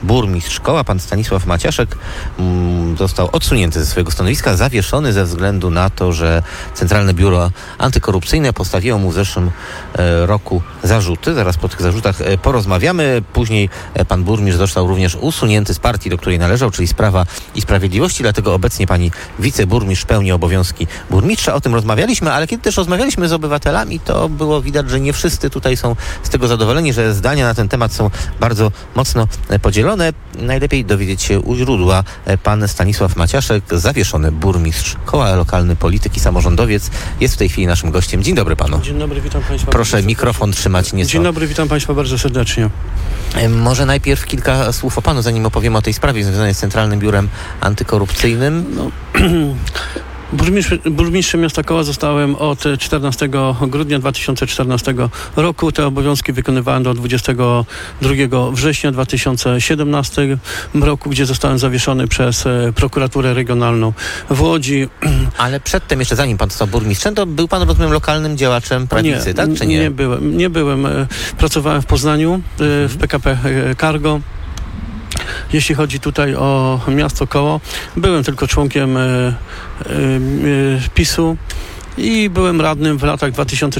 burmistrz Koła, pan Stanisław Maciaszek, został odsunięty ze swojego stanowiska, zawieszony ze względu na to, że Centralne Biuro Antykorupcyjne postawiło mu w zeszłym roku zarzuty. Zaraz po tych zarzutach porozmawiamy. Później pan burmistrz został również usunięty z partii, do której należał, czyli Prawa i Sprawiedliwości, dlatego obecnie pani wiceburmistrz pełni obowiązki burmistrza. O tym rozmawialiśmy, ale kiedy też rozmawialiśmy z obywatelami, to było widać, że nie wszyscy tutaj są z tego zadowoleni, że zdania na ten temat są bardzo mocno podzielone. Najlepiej dowiedzieć się u źródła. Pan Stanisław Maciaszek, zawieszony burmistrz Koła, lokalny polityk i samorządowiec, jest w tej chwili naszym gościem. Dzień dobry panu. Dzień dobry, witam państwa. Proszę mikrofon trzymać nieco. Dzień dobry, witam państwa bardzo serdecznie. Może najpierw kilka słów o panu, zanim opowiem o tej sprawie związanej z Centralnym Biurem Antykorupcyjnym. Burmistrzem miasta Koła zostałem od 14 grudnia 2014 roku. Te obowiązki wykonywałem do 22 września 2017 roku, gdzie zostałem zawieszony przez prokuraturę regionalną w Łodzi. Ale przedtem, jeszcze zanim pan został burmistrzem, to był pan, rozumiem, lokalnym działaczem prawicy, tak? Czy nie? Nie byłem. Pracowałem w Poznaniu w PKP Cargo. Jeśli chodzi tutaj o miasto Koło, byłem tylko członkiem PiS-u i byłem radnym w latach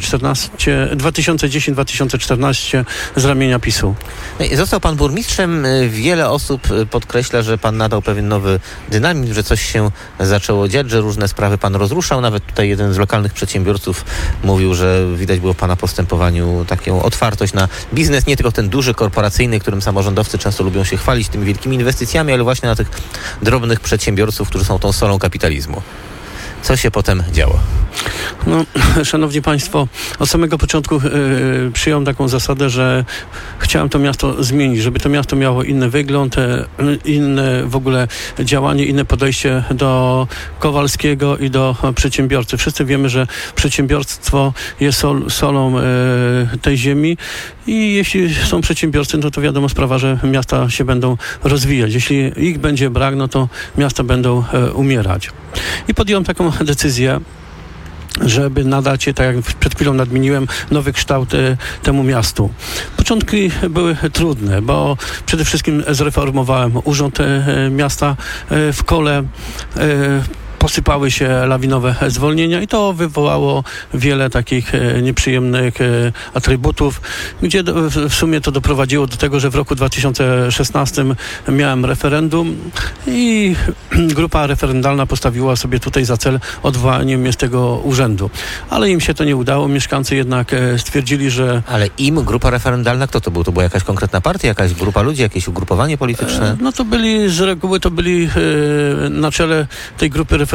2010-2014 z ramienia PiS-u. Został pan burmistrzem. Wiele osób podkreśla, że pan nadał pewien nowy dynamizm, że coś się zaczęło dziać, że różne sprawy pan rozruszał. Nawet tutaj jeden z lokalnych przedsiębiorców mówił, że widać było w pana postępowaniu taką otwartość na biznes, nie tylko ten duży, korporacyjny, którym samorządowcy często lubią się chwalić tymi wielkimi inwestycjami, ale właśnie na tych drobnych przedsiębiorców, którzy są tą solą kapitalizmu. Co się potem działo? Szanowni Państwo, od samego początku przyjąłem taką zasadę, że chciałem to miasto zmienić, żeby to miasto miało inny wygląd, inne w ogóle działanie, inne podejście do Kowalskiego i do przedsiębiorcy. Wszyscy wiemy, że przedsiębiorstwo jest solą tej ziemi i jeśli są przedsiębiorcy, no to wiadomo sprawa, że miasta się będą rozwijać. Jeśli ich będzie brak, no to miasta będą umierać. I podjąłem taką decyzję, żeby nadać, tak jak przed chwilą nadmieniłem, nowy kształt temu miastu. Początki były trudne, bo przede wszystkim zreformowałem urząd miasta w Kole, posypały się lawinowe zwolnienia i to wywołało wiele takich nieprzyjemnych atrybutów, gdzie w sumie to doprowadziło do tego, że w roku 2016 miałem referendum i grupa referendalna postawiła sobie tutaj za cel odwołanie mnie z tego urzędu. Ale im się to nie udało. Mieszkańcy jednak stwierdzili, że... Ale grupa referendalna, kto to był? To była jakaś konkretna partia, jakaś grupa ludzi, jakieś ugrupowanie polityczne? No to z reguły na czele tej grupy referendalnej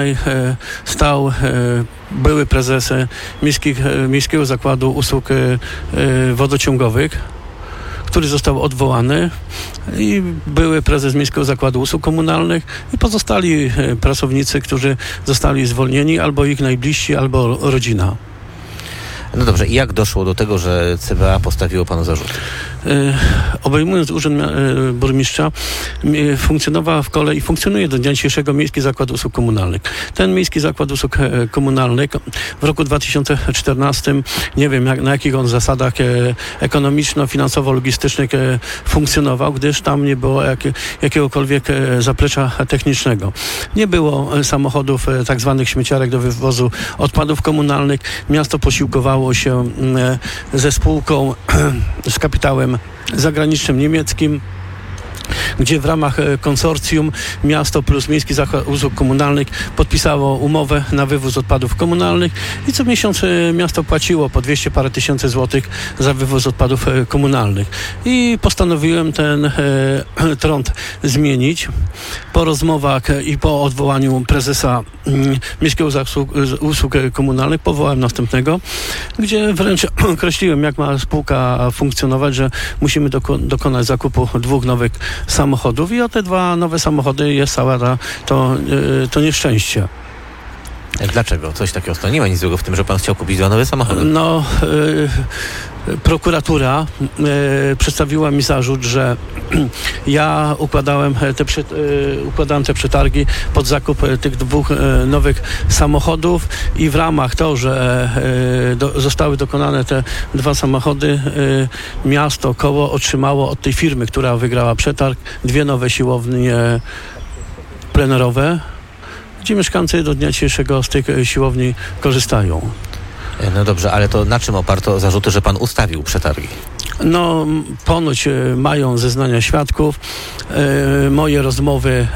stał były prezes Miejskiego Zakładu Usług Wodociągowych, który został odwołany, i były prezes Miejskiego Zakładu Usług Komunalnych i pozostali pracownicy, którzy zostali zwolnieni, albo ich najbliżsi, albo rodzina. No dobrze, i jak doszło do tego, że CBA postawiło panu zarzuty? Obejmując urząd burmistrza, funkcjonował w Kole i funkcjonuje do dnia dzisiejszego Miejski Zakład Usług Komunalnych. Ten Miejski Zakład Usług Komunalnych w roku 2014, nie wiem na jakich on zasadach ekonomiczno-finansowo-logistycznych funkcjonował, gdyż tam nie było jakiegokolwiek zaplecza technicznego. Nie było samochodów tak zwanych śmieciarek do wywozu odpadów komunalnych. Miasto posiłkowało się ze spółką z kapitałem zagranicznym niemieckim, gdzie w ramach konsorcjum miasto plus Miejski Zakład Usług Komunalnych podpisało umowę na wywóz odpadów komunalnych i co miesiąc miasto płaciło po 200 parę tysięcy złotych za wywóz odpadów komunalnych. I postanowiłem ten trąd zmienić. Po rozmowach i po odwołaniu prezesa Miejskiego Zakładu Usług Komunalnych powołałem następnego, gdzie wręcz określiłem, jak ma spółka funkcjonować, że musimy dokonać zakupu 2 nowych samochodów i o te 2 nowe samochody jest całe to nieszczęście. Dlaczego? Coś takiego stoi? Nie ma nic złego w tym, że pan chciał kupić 2 nowe samochody. No, prokuratura przedstawiła mi zarzut, że ja układałem te przetargi pod zakup tych 2 nowych samochodów i w ramach to, że zostały dokonane te 2 samochody, miasto Koło otrzymało od tej firmy, która wygrała przetarg, 2 nowe siłownie plenerowe, gdzie mieszkańcy do dnia dzisiejszego z tych siłowni korzystają. No dobrze, ale to na czym oparto zarzuty, że pan ustawił przetargi? No, ponoć mają zeznania świadków, moje rozmowy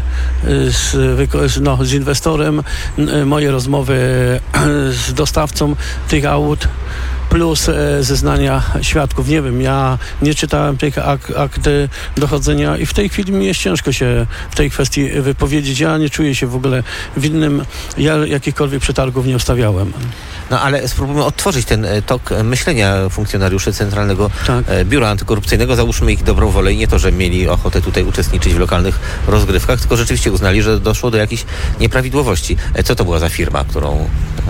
z inwestorem, moje rozmowy z dostawcą tych aut, plus zeznania świadków. Nie wiem, ja nie czytałem tych akt dochodzenia i w tej chwili mi jest ciężko się w tej kwestii wypowiedzieć. Ja nie czuję się w ogóle winnym, ja jakichkolwiek przetargów nie ustawiałem. No ale spróbujmy odtworzyć ten tok myślenia funkcjonariuszy Centralnego Biura Antykorupcyjnego. Załóżmy ich dobrą wolę i nie to, że mieli ochotę tutaj uczestniczyć w lokalnych rozgrywkach, tylko rzeczywiście uznali, że doszło do jakichś nieprawidłowości. Co to była za firma, którą...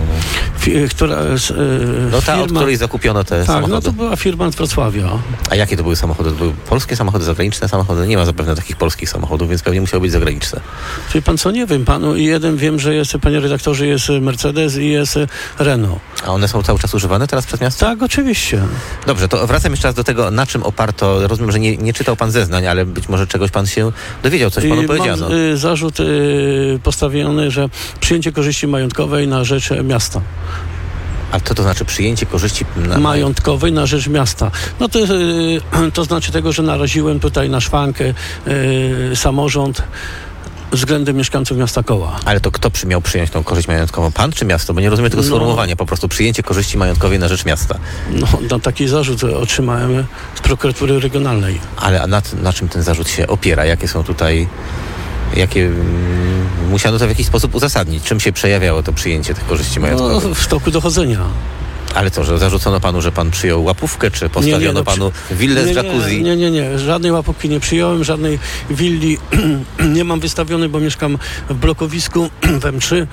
od której zakupiono te samochody. No to była firma z Wrocławia. A jakie to były samochody? To były polskie samochody, zagraniczne samochody? Nie ma zapewne takich polskich samochodów, więc pewnie musiały być zagraniczne. Wie pan co, nie wiem panu. Jeden wiem, że jest, panie redaktorze, jest Mercedes i jest Renault. A one są cały czas używane teraz przez miasto? Tak, oczywiście. Dobrze, to wracam jeszcze raz do tego, na czym oparto. Rozumiem, że nie czytał pan zeznań, ale być może czegoś pan się dowiedział, coś panu powiedziano. Mam zarzut postawiony, że przyjęcie korzyści majątkowej na rzecz miasta. A co to znaczy przyjęcie korzyści majątkowej na rzecz miasta? No to znaczy tego, że naraziłem tutaj na szwankę samorząd względem mieszkańców miasta Koła. Ale to kto miał przyjąć tą korzyść majątkową? Pan czy miasto? Bo nie rozumiem tego sformułowania. Po prostu przyjęcie korzyści majątkowej na rzecz miasta. No taki zarzut otrzymałem z prokuratury regionalnej. Ale na czym ten zarzut się opiera? Jakie są tutaj... musiano to w jakiś sposób uzasadnić. Czym się przejawiało to przyjęcie tych korzyści majątkowych? No, w toku dochodzenia. Ale co, że zarzucono panu, że pan przyjął łapówkę, czy postawiono panu willę z jacuzzi? Nie. Żadnej łapówki nie przyjąłem, żadnej willi nie mam wystawionej, bo mieszkam w blokowisku w M3.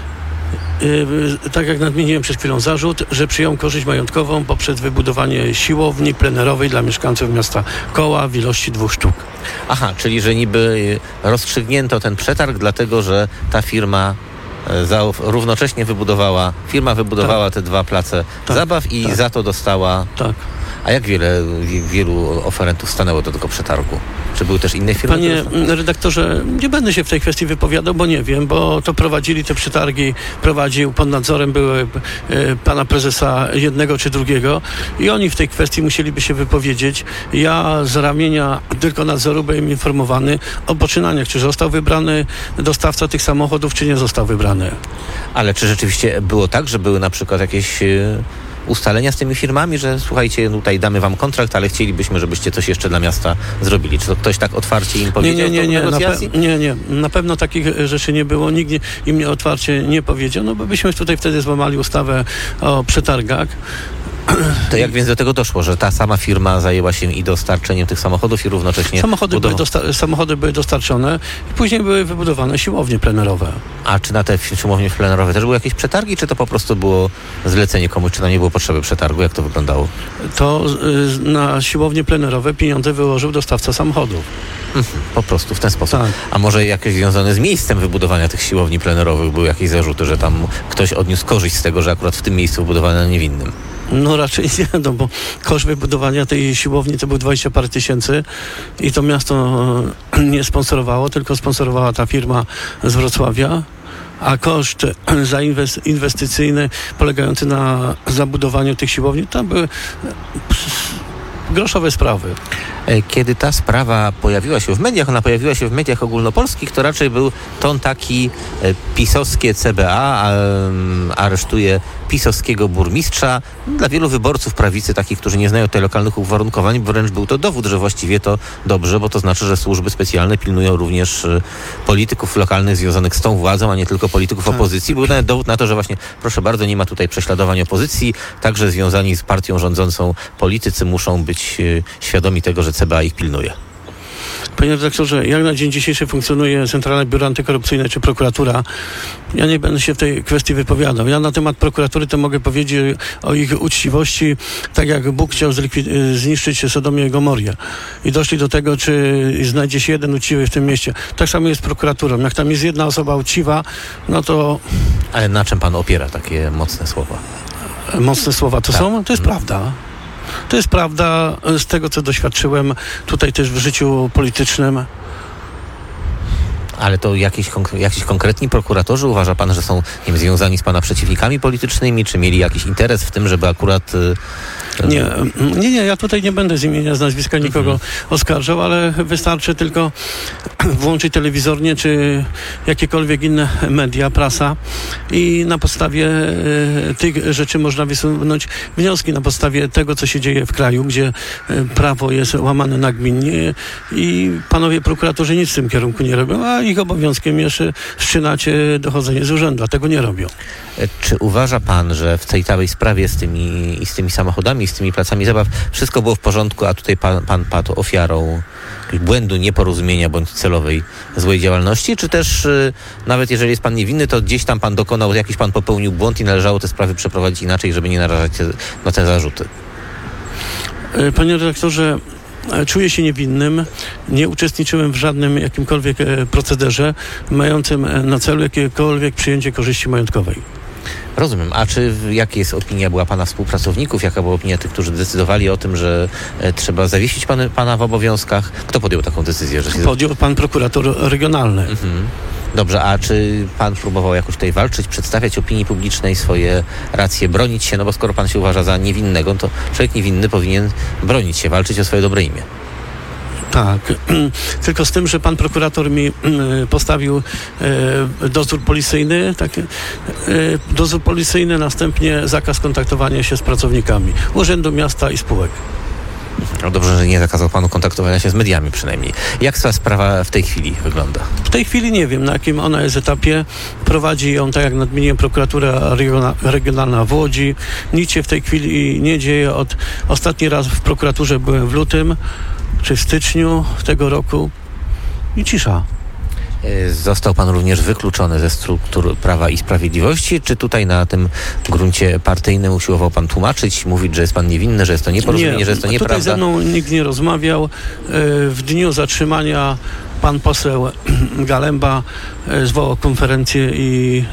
Tak jak nadmieniłem przed chwilą, zarzut, że przyjął korzyść majątkową poprzez wybudowanie siłowni plenerowej dla mieszkańców miasta Koła w ilości 2 sztuk. Aha, czyli że niby rozstrzygnięto ten przetarg, dlatego że ta firma równocześnie wybudowała te 2 place zabaw i za to dostała... Tak. A jak wielu oferentów stanęło do tego przetargu? Czy były też inne firmy? Panie redaktorze, nie będę się w tej kwestii wypowiadał, bo nie wiem, bo to prowadzili te przetargi, pod nadzorem były pana prezesa jednego czy drugiego i oni w tej kwestii musieliby się wypowiedzieć. Ja z ramienia tylko nadzoru byłem informowany o poczynaniach, czy został wybrany dostawca tych samochodów, czy nie został wybrany. Ale czy rzeczywiście było tak, że były na przykład jakieś... ustalenia z tymi firmami, że słuchajcie, tutaj damy wam kontrakt, ale chcielibyśmy, żebyście coś jeszcze dla miasta zrobili. Czy to ktoś tak otwarcie im powiedział w negocjacji? Nie. Na pewno takich rzeczy nie było. Nikt im nie otwarcie nie powiedział, no bo byśmy tutaj wtedy złamali ustawę o przetargach. To jak więc do tego doszło, że ta sama firma zajęła się i dostarczeniem tych samochodów i równocześnie... Samochody były dostarczone i później były wybudowane siłownie plenerowe. A czy na te siłownie plenerowe też były jakieś przetargi, czy to po prostu było zlecenie komuś, czy tam nie było potrzeby przetargu? Jak to wyglądało? To na siłownie plenerowe pieniądze wyłożył dostawca samochodów. Po prostu w ten sposób. Tak. A może jakieś związane z miejscem wybudowania tych siłowni plenerowych były jakieś zarzuty, że tam ktoś odniósł korzyść z tego, że akurat w tym miejscu wybudowano, a nie w innym? No raczej nie, no bo koszt wybudowania tej siłowni to był 20 parę tysięcy i to miasto nie sponsorowało, tylko sponsorowała ta firma z Wrocławia, a koszt inwestycyjny polegający na zabudowaniu tych siłowni, tam były groszowe sprawy. Kiedy ta sprawa pojawiła się w mediach, ona pojawiła się w mediach ogólnopolskich, to raczej był ton taki pisowskie CBA aresztuje pisowskiego burmistrza. Dla wielu wyborców prawicy, takich, którzy nie znają tych lokalnych uwarunkowań, wręcz był to dowód, że właściwie to dobrze, bo to znaczy, że służby specjalne pilnują również polityków lokalnych związanych z tą władzą, a nie tylko polityków opozycji. Był nawet dowód na to, że właśnie, proszę bardzo, nie ma tutaj prześladowań opozycji, także związani z partią rządzącą politycy muszą być świadomi tego, że CBA ich pilnuje. Panie redaktorze, jak na dzień dzisiejszy funkcjonuje Centralne Biuro Antykorupcyjne czy prokuratura? Ja nie będę się w tej kwestii wypowiadał. Ja na temat prokuratury to mogę powiedzieć o ich uczciwości, tak jak Bóg chciał zniszczyć Sodomię i Gomorję. I doszli do tego, czy znajdzie się jeden uczciwy w tym mieście. Tak samo jest z prokuraturą. Jak tam jest jedna osoba uczciwa, no to... Ale na czym pan opiera takie mocne słowa? Mocne słowa to tak. są? To jest prawda. To jest prawda z tego, co doświadczyłem tutaj też w życiu politycznym. Ale to jakiś konkretni prokuratorzy uważa pan, że są, nie wiem, związani z pana przeciwnikami politycznymi, czy mieli jakiś interes w tym, żeby akurat... Nie, ja tutaj nie będę z imienia, z nazwiska nikogo oskarżał, ale wystarczy tylko włączyć telewizornie, czy jakiekolwiek inne media, prasa i na podstawie tych rzeczy można wysunąć wnioski, na podstawie tego, co się dzieje w kraju, gdzie prawo jest łamane nagminnie i panowie prokuratorzy nic w tym kierunku nie robią, a ich obowiązkiem jest wszczynać dochodzenie z urzędu, a tego nie robią. Czy uważa pan, że w tej całej sprawie z tymi samochodami, z tymi placami zabaw wszystko było w porządku, a tutaj pan padł ofiarą błędu, nieporozumienia bądź celowej złej działalności, czy też nawet jeżeli jest pan niewinny, to gdzieś tam pan dokonał, jakiś pan popełnił błąd i należało te sprawy przeprowadzić inaczej, żeby nie narażać się na te zarzuty? Panie redaktorze, czuję się niewinnym, nie uczestniczyłem w żadnym jakimkolwiek procederze mającym na celu jakiekolwiek przyjęcie korzyści majątkowej. Rozumiem. A jaka jest opinia była pana współpracowników? Jaka była opinia tych, którzy decydowali o tym, że trzeba zawiesić pana w obowiązkach? Kto podjął taką decyzję? Podjął pan prokurator regionalny. Dobrze, a czy pan próbował jakoś tutaj walczyć, przedstawiać opinii publicznej swoje racje, bronić się? No bo skoro pan się uważa za niewinnego, to człowiek niewinny powinien bronić się, walczyć o swoje dobre imię. Tak, tylko z tym, że pan prokurator mi postawił dozór policyjny, dozór policyjny, następnie zakaz kontaktowania się z pracownikami Urzędu Miasta i spółek. No dobrze, że nie zakazał panu kontaktowania się z mediami przynajmniej. Jak ta sprawa w tej chwili wygląda? W tej chwili nie wiem, na jakim ona jest etapie. Prowadzi ją, tak jak nadmieniłem, prokuratura regionalna w Łodzi. Nic się w tej chwili nie dzieje. Ostatni raz w prokuraturze byłem w lutym czy w styczniu tego roku i cisza. Został pan również wykluczony ze struktur Prawa i Sprawiedliwości? Czy tutaj na tym gruncie partyjnym usiłował pan tłumaczyć, mówić, że jest pan niewinny, że jest to nieporozumienie, że jest to nieprawda? Tutaj ze mną nikt nie rozmawiał. W dniu zatrzymania pan poseł Galemba zwołał konferencję i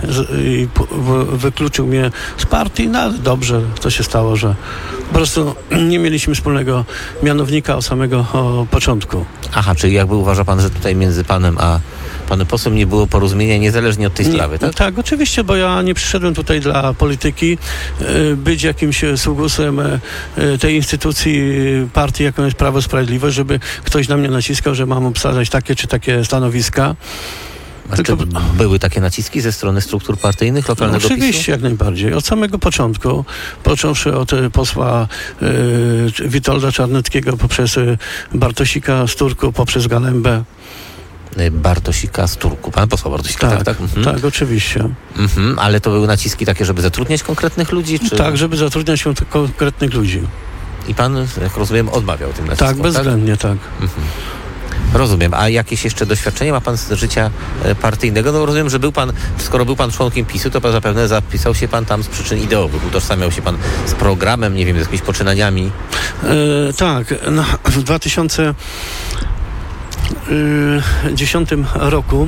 wykluczył mnie z partii. No ale dobrze, to się stało, że po prostu nie mieliśmy wspólnego mianownika od samego początku. Aha, czyli jakby uważa pan, że tutaj między panem a panem posłem nie było porozumienia niezależnie od tej sprawy, tak? Tak, oczywiście, bo ja nie przyszedłem tutaj dla polityki, być jakimś sługusem tej instytucji partii, jaką jest Prawo i Sprawiedliwość, żeby ktoś na mnie naciskał, że mam obsadzać takie czy takie stanowiska. Czy były takie naciski ze strony struktur partyjnych lokalnego PiS-u? Oczywiście, jak najbardziej. Od samego początku, począwszy od posła Witolda Czarneckiego, poprzez Bartosika z Turku, poprzez Galembę. Bartosika z Turku. Pan posła Bartosika, tak? Tak, oczywiście. Ale to były naciski takie, żeby zatrudniać konkretnych ludzi? Czy... Tak, żeby zatrudniać konkretnych ludzi. I pan, jak rozumiem, odmawiał tym naciskom, tak? Bezwzględnie, tak. Rozumiem. A jakieś jeszcze doświadczenia ma pan z życia partyjnego? No rozumiem, że skoro był pan członkiem PiS-u, to zapewne zapisał się pan tam z przyczyn ideowych. Utożsamiał się pan z programem, nie wiem, z jakimiś poczynaniami. Tak. No, w 2010 roku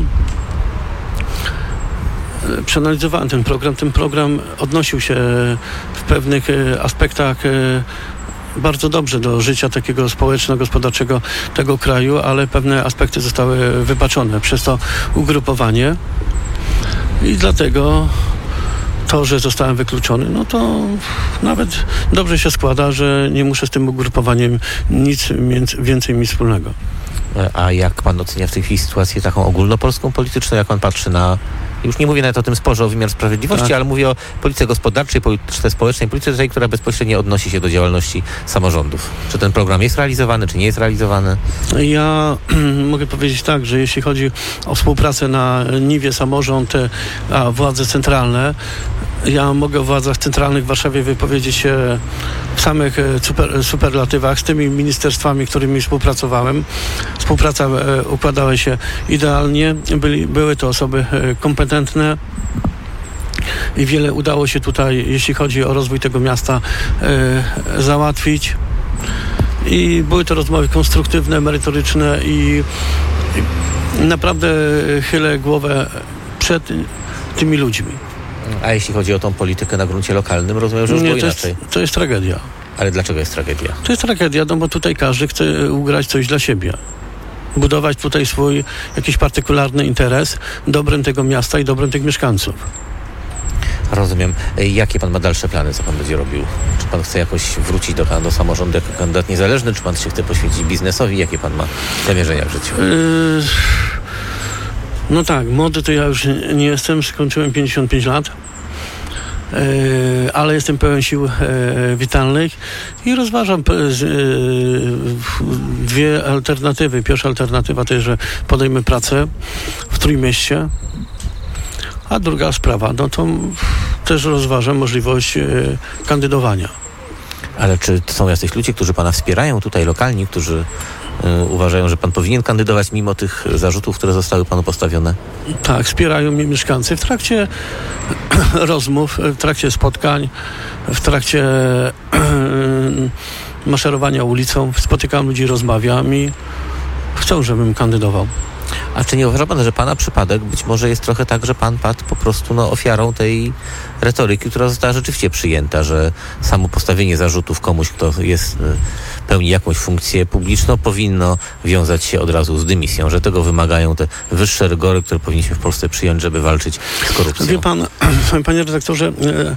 przeanalizowałem ten program. Ten program odnosił się w pewnych aspektach bardzo dobrze do życia takiego społeczno-gospodarczego tego kraju, ale pewne aspekty zostały wybaczone przez to ugrupowanie i dlatego to, że zostałem wykluczony, no to nawet dobrze się składa, że nie muszę z tym ugrupowaniem nic więcej mieć wspólnego. A jak pan ocenia w tej chwili sytuację taką ogólnopolską polityczną, jak pan patrzy na, już nie mówię nawet o tym sporze o wymiar sprawiedliwości, tak, ale mówię o polityce gospodarczej, polityce społecznej, polityce tej, która bezpośrednio odnosi się do działalności samorządów. Czy ten program jest realizowany, czy nie jest realizowany? Ja mogę powiedzieć tak, że jeśli chodzi o współpracę na niwie samorząd, a władze centralne, Ja mogę o władzach centralnych w Warszawie wypowiedzieć się w samych superlatywach z tymi ministerstwami, którymi współpracowałem. Współpraca układała się idealnie. Były to osoby kompetentne i wiele udało się tutaj, jeśli chodzi o rozwój tego miasta, załatwić. I były to rozmowy konstruktywne, merytoryczne i naprawdę chylę głowę przed tymi ludźmi. A jeśli chodzi o tą politykę na gruncie lokalnym, rozumiem, że już było inaczej. To jest tragedia. Ale dlaczego jest tragedia? To jest tragedia, no bo tutaj każdy chce ugrać coś dla siebie. Budować tutaj swój jakiś partykularny interes dobrem tego miasta i dobrem tych mieszkańców. Rozumiem. Jakie pan ma dalsze plany, co pan będzie robił? Czy pan chce jakoś wrócić do samorządu jako kandydat niezależny? Czy pan się chce poświęcić biznesowi? Jakie pan ma zamierzenia w życiu? No tak, młody to ja już nie jestem. Skończyłem 55 lat. Ale jestem pełen sił witalnych i rozważam dwie alternatywy. Pierwsza alternatywa to jest, że podejmę pracę w Trójmieście, a druga sprawa, no to też rozważam możliwość kandydowania. Ale czy są jacyś ludzie, którzy pana wspierają tutaj lokalni, którzy uważają, że pan powinien kandydować mimo tych zarzutów, które zostały panu postawione? Tak, wspierają mnie mieszkańcy w trakcie rozmów, w trakcie spotkań, w trakcie maszerowania ulicą. Spotykam ludzi, rozmawiam i chcą, żebym kandydował. A czy nie uważa pan, że pana przypadek być może jest trochę tak, że pan padł po prostu ofiarą tej retoryki, która została rzeczywiście przyjęta, że samo postawienie zarzutów komuś, kto pełni jakąś funkcję publiczną, powinno wiązać się od razu z dymisją, że tego wymagają te wyższe rygory, które powinniśmy w Polsce przyjąć, żeby walczyć z korupcją? Wie pan, panie redaktorze,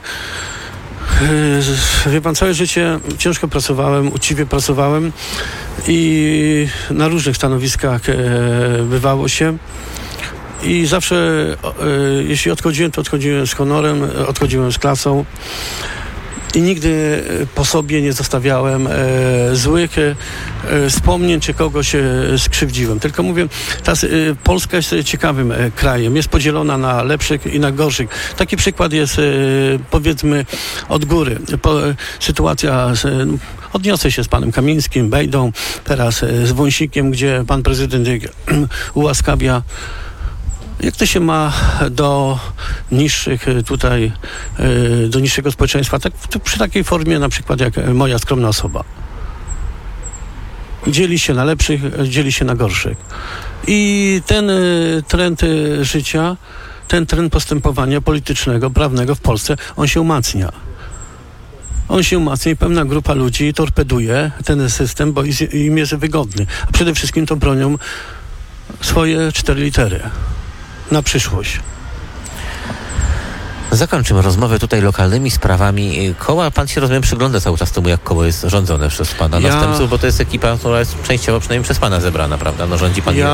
wie pan, całe życie ciężko pracowałem, uczciwie pracowałem i na różnych stanowiskach bywało się. I zawsze, jeśli odchodziłem, to odchodziłem z honorem, odchodziłem z klasą. I nigdy po sobie nie zostawiałem złych wspomnień, czy kogoś skrzywdziłem. Tylko mówię, Polska jest ciekawym krajem. Jest podzielona na lepszych i na gorszych. Taki przykład jest, powiedzmy, od góry. Sytuacja, odniosę się z panem Kamińskim, Bejdą, teraz z Wąsikiem, gdzie pan prezydent ułaskawia. Jak to się ma do niższych tutaj, do niższego społeczeństwa, tak, przy takiej formie na przykład jak moja skromna osoba. Dzieli się na lepszych, dzieli się na gorszych. I ten trend życia, ten trend postępowania politycznego, prawnego w Polsce, on się umacnia. On się umacnia i pewna grupa ludzi torpeduje ten system, bo im jest wygodny. A przede wszystkim to bronią swoje 4 litery. Na przyszłość. Zakończymy rozmowę tutaj lokalnymi sprawami koła. Pan się, rozumiem, przygląda cały czas temu, jak koło jest rządzone przez pana następców, bo to jest ekipa, która jest częściowo przynajmniej przez pana zebrana, prawda? No, rządzi pan.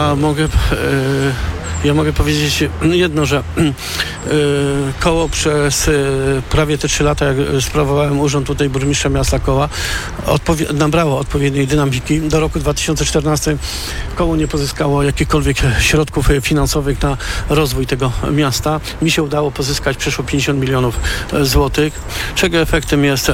Ja mogę powiedzieć jedno, że koło przez prawie te 3 lata, jak sprawowałem urząd tutaj burmistrza miasta Koła, nabrało odpowiedniej dynamiki. Do roku 2014 koło nie pozyskało jakichkolwiek środków finansowych na rozwój tego miasta. Mi się udało pozyskać przeszło 50 milionów złotych, czego efektem jest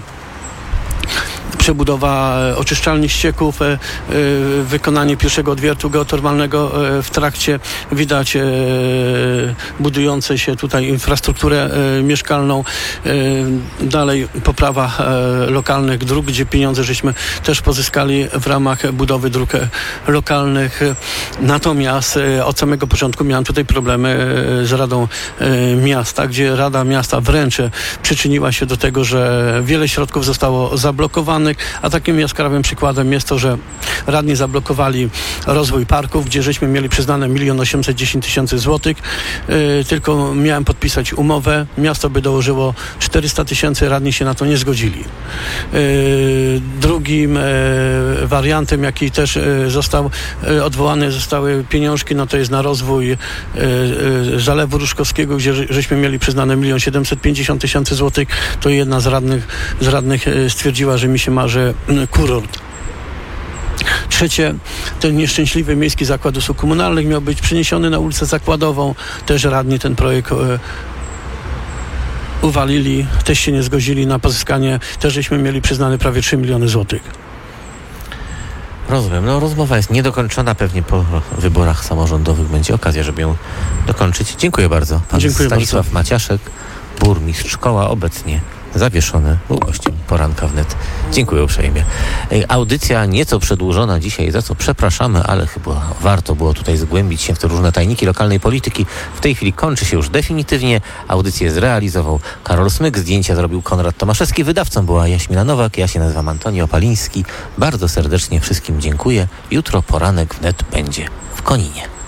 przebudowa oczyszczalni ścieków, wykonanie pierwszego odwiertu geotermalnego w trakcie. Widać budujące się tutaj infrastrukturę mieszkalną. Dalej poprawa lokalnych dróg, gdzie pieniądze żeśmy też pozyskali w ramach budowy dróg lokalnych. Natomiast od samego początku miałem tutaj problemy z Radą Miasta, gdzie Rada Miasta wręcz przyczyniła się do tego, że wiele środków zostało zablokowanych, a takim jaskrawym przykładem jest to, że radni zablokowali rozwój parków, gdzie żeśmy mieli przyznane 1 810 000 złotych. Tylko miałem podpisać umowę, miasto by dołożyło 400 000, radni się na to nie zgodzili. Drugim wariantem, jaki też został odwołany, zostały pieniążki, no to jest na rozwój Zalewu Ruszkowskiego, gdzie żeśmy mieli przyznane 1 750 000 złotych. To jedna z radnych stwierdziła, że mi się marzy kurort. Trzecie, ten nieszczęśliwy Miejski Zakład Usług Komunalnych miał być przeniesiony na ulicę Zakładową. Też radni ten projekt uwalili, też się nie zgodzili na pozyskanie, też żeśmy mieli przyznane prawie 3 miliony złotych. Rozumiem. No, rozmowa jest niedokończona. Pewnie po wyborach samorządowych będzie okazja, żeby ją dokończyć. Dziękuję bardzo. Pan Stanisław Maciaszek, burmistrz Szkoła, obecnie zawieszony, był gościem Poranka Wnet. Dziękuję uprzejmie. Audycja nieco przedłużona dzisiaj, za co przepraszamy, ale chyba warto było tutaj zgłębić się w te różne tajniki lokalnej polityki. W tej chwili kończy się już definitywnie. Audycję zrealizował Karol Smyk, zdjęcia zrobił Konrad Tomaszewski, wydawcą była Jaśmina Nowak, ja się nazywam Antoni Opaliński. Bardzo serdecznie wszystkim dziękuję. Jutro Poranek Wnet będzie w Koninie.